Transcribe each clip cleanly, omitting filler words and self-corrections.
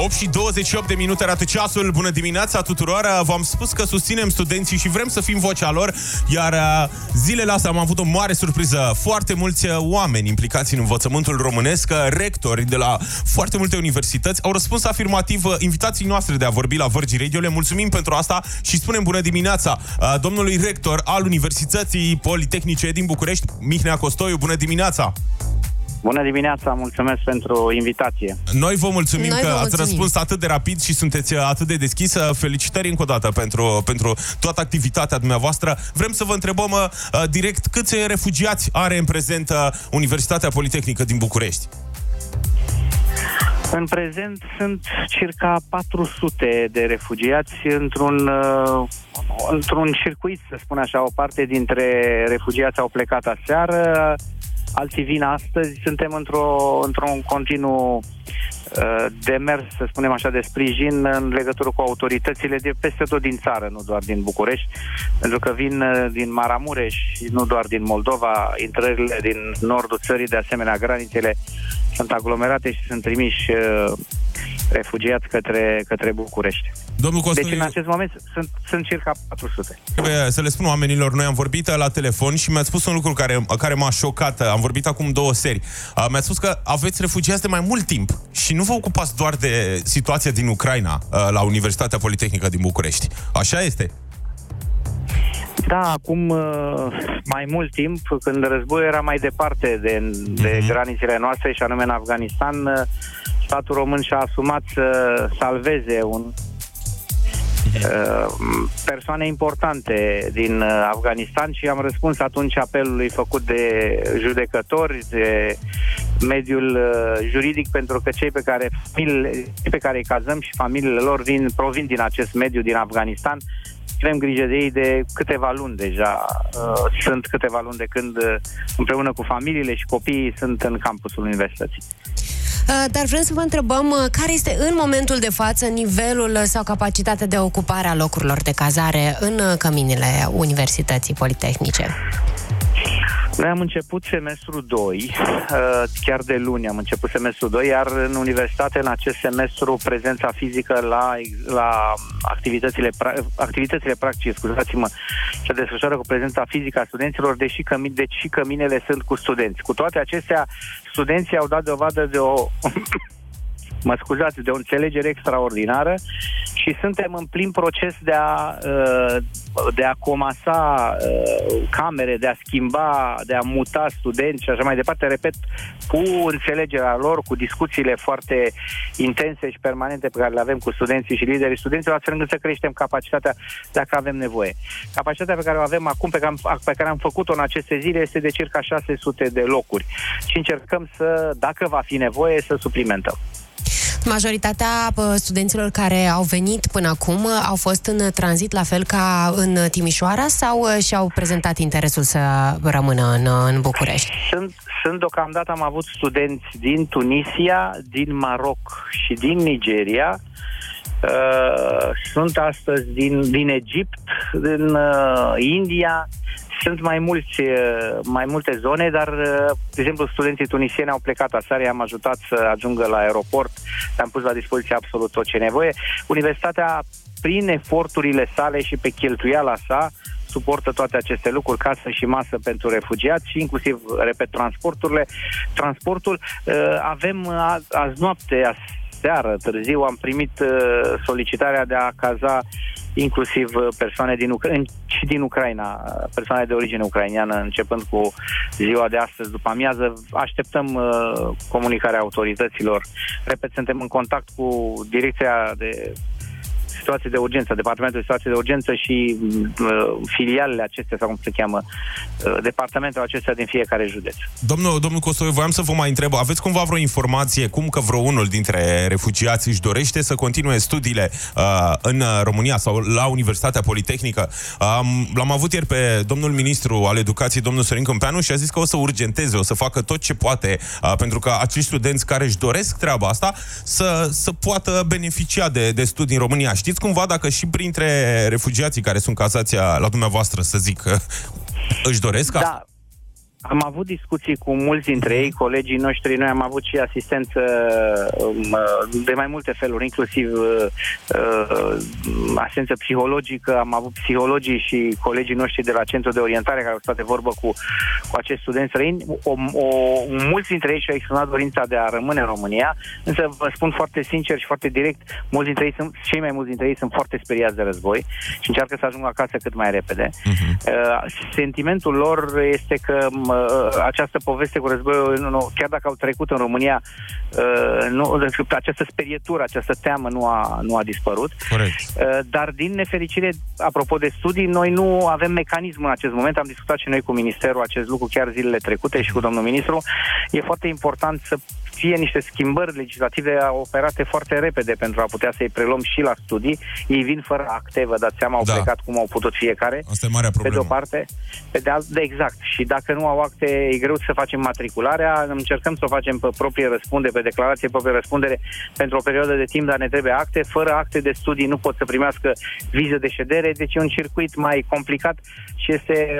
8 și 28 de minute arată ceasul. Bună dimineața tuturor. V-am spus că susținem studenții și vrem să fim vocea lor. Iar zilele astea am avut o mare surpriză. Foarte mulți oameni implicați în învățământul românesc, rectori de la foarte multe universități, au răspuns afirmativ invitații noastre de a vorbi la Virgin Radio. Le mulțumim pentru asta și spunem bună dimineața domnului rector al Universității Politehnice din București, Mihnea Costoiu. Bună dimineața! Bună dimineața, mulțumesc pentru invitație. Noi vă mulțumim că ați răspuns atât de rapid și sunteți atât de deschisă. Felicitări încă o dată pentru toată activitatea dumneavoastră. Vrem să vă întrebăm direct câți refugiați are în prezent Universitatea Politehnică din București? În prezent sunt circa 400 de refugiați într-un circuit, să spun așa. O parte dintre refugiați au plecat aseară, alții vin astăzi. Suntem într-un continuu demers, să spunem așa, de sprijin în legătură cu autoritățile de peste tot din țară, nu doar din București, pentru că vin din Maramureș și nu doar din Moldova. Intrările din nordul țării, de asemenea granițele, sunt aglomerate și sunt trimiși refugiați către București. Domnul Costoiu, deci în acest moment sunt circa 400. Trebuie să le spun oamenilor, noi am vorbit la telefon și mi-ați spus un lucru care m-a șocat. Am vorbit acum 2 seri. Mi-ați spus că aveți refugiați de mai mult timp și nu vă ocupați doar de situația din Ucraina la Universitatea Politehnică din București. Așa este? Da, acum mai mult timp, când războiul era mai departe de granițele noastre, și anume în Afganistan, statul român și-a asumat să salveze persoane importante din Afganistan și am răspuns atunci apelului făcut de judecători, de mediul juridic, pentru că cei pe care îi cazăm și familiile lor provin din acest mediu, din Afganistan. Avem grijă de ei de câteva luni deja. Sunt câteva luni de când împreună cu familiile și copiii sunt în campusul universității. Dar vrem să vă întrebăm care este în momentul de față nivelul sau capacitatea de ocupare a locurilor de cazare în căminile Universității Politehnice. Noi am început semestrul 2, chiar de luni am început semestrul 2, iar în universitate, în acest semestru, prezența fizică la activitățile practice, scuzați-mă, se desfășoară cu prezența fizică a studenților, deși căminele sunt cu studenți. Cu toate acestea, studenții au dat dovadă de de o înțelegere extraordinară și suntem în plin proces de a comasa camere, de a schimba, de a muta studenți și așa mai departe, repet, cu înțelegerea lor, cu discuțiile foarte intense și permanente pe care le avem cu studenții și liderii studenților, astfel încât să creștem capacitatea dacă avem nevoie. Capacitatea pe care o avem acum, pe care am făcut-o în aceste zile, este de circa 600 de locuri și încercăm să, dacă va fi nevoie, să suplimentăm. Majoritatea studenților care au venit până acum au fost în tranzit, la fel ca în Timișoara, sau și-au prezentat interesul să rămână în București? Sunt deocamdată, am avut studenți din Tunisia, din Maroc și din Nigeria. Sunt astăzi din Egipt, din India. Sunt mai multe zone, dar, de exemplu, studenții tunisieni au plecat aseară, i-am ajutat să ajungă la aeroport, le-am pus la dispoziție absolut tot ce e nevoie. Universitatea, prin eforturile sale și pe cheltuiala sa, suportă toate aceste lucruri, casă și masă pentru refugiați și inclusiv, repet, transportul. Avem azi noapte, seară, târziu, am primit solicitarea de a caza inclusiv persoane din Ucraina, persoane de origine ucraineană, începând cu ziua de astăzi după amiază. Așteptăm comunicarea autorităților. Repet, suntem în contact cu Direcția de Situații de Urgență, Departamentul de Situații de Urgență și filialele acestea, sau cum se cheamă, departamentul acestea din fiecare județ. Domnul Costoiu, voiam să vă mai întreb, aveți cumva vreo informație cum că vreunul dintre refugiați își dorește să continue studiile în România sau la Universitatea Politehnică? L-am avut ieri pe domnul ministru al Educației, domnul Sorin Câmpeanu, și a zis că o să urgenteze, o să facă tot ce poate pentru ca acești studenți care își doresc treaba asta să poată beneficia de studii în România. Știți cumva dacă și printre refugiații care sunt cazați la dumneavoastră, să zic, își doresc asta? Am avut discuții cu mulți dintre ei, colegii noștri. Noi am avut și asistență de mai multe feluri, inclusiv asistență psihologică. Am avut psihologii și colegii noștri de la Centrul de Orientare care au stat de vorbă cu acești studenți străini. Mulți dintre ei și-au exprimat dorința de a rămâne în România, însă vă spun foarte sincer și foarte direct, cei mai mulți dintre ei sunt foarte speriați de război și încearcă să ajungă acasă cât mai repede. Sentimentul lor este că această poveste cu războiul, chiar dacă au trecut în România, această sperietură, această teamă nu a dispărut. Dar din nefericire, apropo de studii, noi nu avem mecanismul în acest moment. Am discutat și noi cu Ministerul acest lucru chiar zilele trecute și cu domnul ministru. E foarte important să fie niște schimbări legislative operate foarte repede pentru a putea să-i preluăm și la studii. Ei vin fără acte, vă dați seama, au plecat cum au putut fiecare. Asta e marea problemă. Pe de o parte, pe de altă, exact. Și dacă nu au acte, e greu să facem matricularea. Încercăm să o facem pe proprie răspundere, pe declarație proprie răspundere pentru o perioadă de timp, dar ne trebuie acte. Fără acte de studii nu pot să primească viză de ședere, deci e un circuit mai complicat și este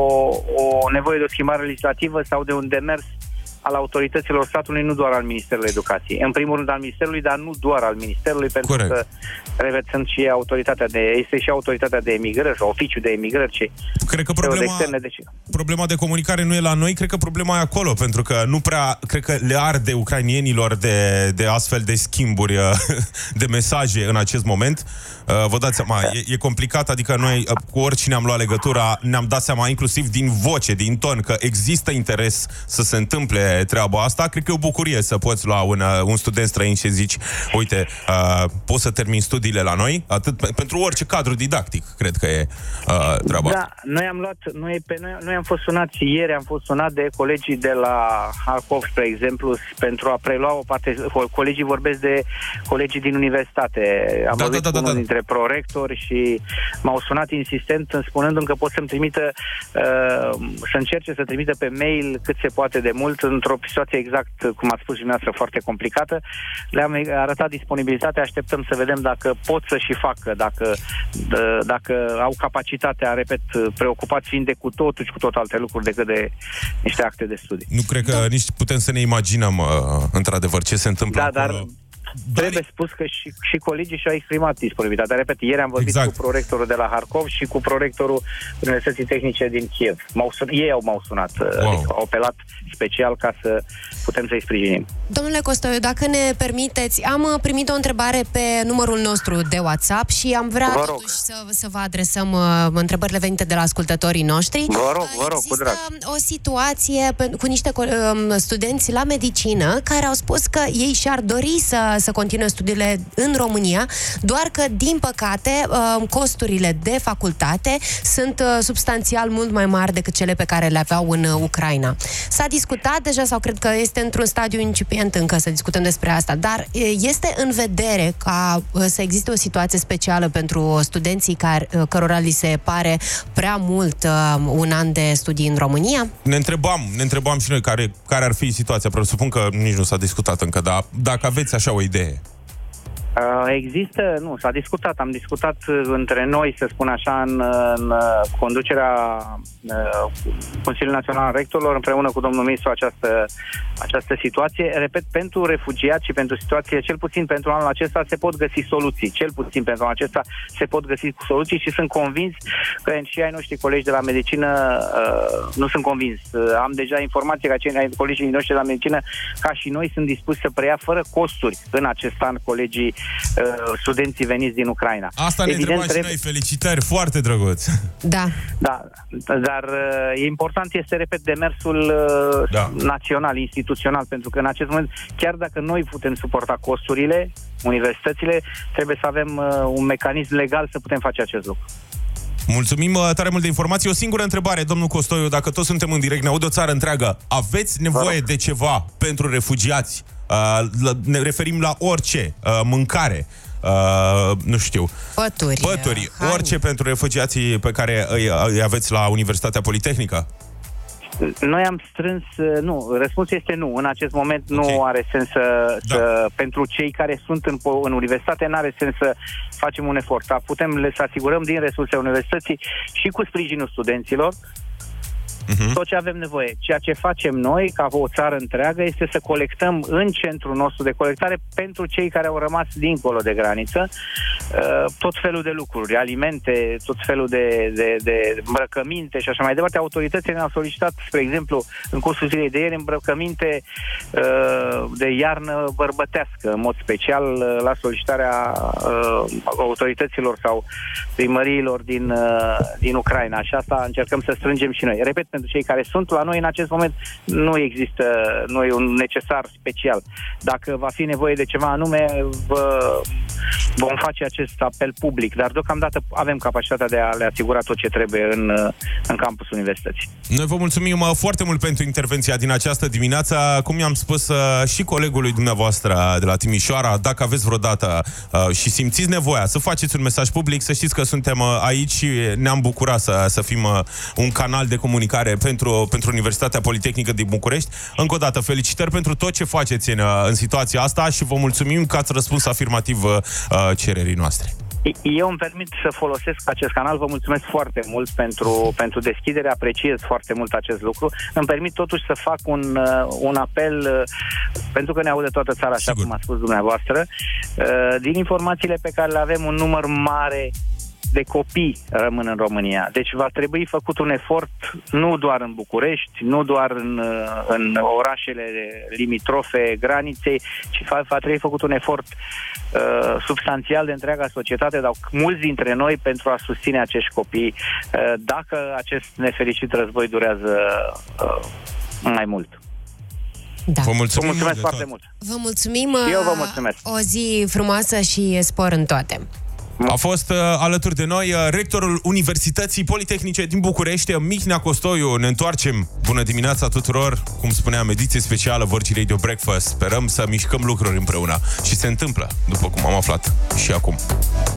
o nevoie de o schimbare legislativă sau de un demers al autorităților statului, nu doar al Ministerului Educației. În primul rând al Ministerului, dar nu doar al Ministerului, pentru că, repet, este și autoritatea de emigrări, sau oficiul de emigrări. Cred că problema de comunicare nu e la noi, cred că problema e acolo, pentru că nu prea, cred că le arde ucrainienilor de astfel de schimburi de mesaje în acest moment. Vă dați seama, e complicat, adică noi cu oricine am luat legătura, ne-am dat seama, inclusiv din voce, din ton, că există interes să se întâmple treaba asta. Cred că e o bucurie să poți lua un student străin și zici, uite, poți să termini studiile la noi, atât pentru orice cadru didactic, cred că e treaba asta. Noi am fost sunați ieri, am fost sunat de colegii de la Harkov, spre exemplu, pentru a prelua o parte. Colegii vorbesc de colegii din universitate. Am vorbit cu unul dintre prorectori și m-au sunat insistent spunându-mi că pot să-mi trimită să încerce să trimită pe mail cât se poate de mult într-o situație exact, cum ați spus și dumneavoastră, foarte complicată. Le-am arătat disponibilitatea, așteptăm să vedem dacă pot să și facă, dacă au capacitatea, repet, preocupați fiind de cu totul și cu tot alte lucruri decât de niște acte de studii. Nu cred că nici putem să ne imaginăm într-adevăr ce se întâmplă acolo. Dar trebuie spus că și colegii și-au exprimat disponibilitatea. Repet, ieri am vorbit cu prorectorul de la Harkov și cu prorectorul Universității Tehnice din Kiev. Ei m-au sunat, adică au apelat special ca să putem să-i sprijinim. Domnule Costoiu, dacă ne permiteți, am primit o întrebare pe numărul nostru de WhatsApp și am vrea totuși să vă adresăm întrebările venite de la ascultătorii noștri. Vă rog, cu drag. O situație cu niște studenți la medicină care au spus că ei și-ar dori să continue studiile în România, doar că, din păcate, costurile de facultate sunt substanțial mult mai mari decât cele pe care le aveau în Ucraina. S-a discutat deja, sau cred că este într-un stadiu incipient încă să discutăm despre asta, dar este în vedere ca să existe o situație specială pentru studenții cărora li se pare prea mult un an de studii în România? Ne întrebam și noi care ar fi situația. Presupun că nici nu s-a discutat încă, dar dacă aveți așa o idee. S-a discutat. Am discutat între noi, să spun așa, în conducerea Consiliului Național al Rectorilor, împreună cu domnul ministru, această situație. Repet, pentru refugiați și pentru situație, cel puțin pentru anul acesta, se pot găsi soluții. Cel puțin pentru anul acesta se pot găsi soluții și sunt convins că și ai noștri colegi de la medicină nu sunt convins. Am deja informație că colegii noștri de la medicină, ca și noi, sunt dispuși să preia fără costuri în acest an colegii studenții veniți din Ucraina. Asta ne întrebam și noi. Felicitări, foarte drăguț. Da. Dar important este, repet, demersul național, instituțional, pentru că în acest moment, chiar dacă noi putem suporta costurile, universitățile, trebuie să avem un mecanism legal să putem face acest lucru. Mulțumim tare mult de informații. O singură întrebare, domnul Costoiu, dacă toți suntem în direct, ne aud o țară întreagă, aveți nevoie de ceva pentru refugiați? Ne referim la orice, mâncare, nu știu, pături, orice pentru refugiații pe care îi aveți la Universitatea Politehnică? Noi am strâns, răspunsul este nu. În acest moment nu are sens să pentru cei care sunt în universitate, nu are sens să facem un efort. Putem să asigurăm din resurse universității și cu sprijinul studenților tot ce avem nevoie. Ceea ce facem noi, ca o țară întreagă, este să colectăm în centrul nostru de colectare pentru cei care au rămas dincolo de graniță tot felul de lucruri, alimente, tot felul de îmbrăcăminte și așa mai departe. Autoritățile ne-au solicitat, spre exemplu, în cursul zilei de ieri, îmbrăcăminte de iarnă bărbătească, în mod special la solicitarea autorităților sau primăriilor din Ucraina. Și asta încercăm să strângem și noi. Repet, pentru cei care sunt la noi în acest moment nu e un necesar special. Dacă va fi nevoie de ceva anume, vom face acest apel public, dar deocamdată avem capacitatea de a le asigura tot ce trebuie în campusul universității. Noi vă mulțumim foarte mult pentru intervenția din această dimineață. Cum i-am spus și colegului dumneavoastră de la Timișoara, dacă aveți vreodată și simțiți nevoia să faceți un mesaj public, să știți că suntem aici și ne-am bucurat să fim un canal de comunicare pentru Universitatea Politehnică din București. Încă o dată, felicitări pentru tot ce faceți în situația asta și vă mulțumim că ați răspuns afirmativ cererii noastre. Eu îmi permit să folosesc acest canal, vă mulțumesc foarte mult pentru deschidere, apreciez foarte mult acest lucru. Îmi permit totuși să fac un apel, pentru că ne aude toată țara, așa cum a spus dumneavoastră. Din informațiile pe care le avem, un număr mare de copii rămân în România. Deci va trebui făcut un efort nu doar în București, nu doar în orașele limitrofe graniței, ci va trebui făcut un efort substanțial de întreaga societate, dar mulți dintre noi, pentru a susține acești copii, dacă acest nefericit război durează mai mult. Da. Vă mulțumim, foarte mult. Vă mulțumim. Eu vă mulțumesc. O zi frumoasă și spor în toate. A fost alături de noi rectorul Universității Politehnice din București, Mihnea Costoiu. Ne întoarcem. Bună dimineața tuturor. Cum spuneam, ediție specială Virgin Radio Breakfast. Sperăm să mișcăm lucruri împreună. Și se întâmplă, după cum am aflat și acum.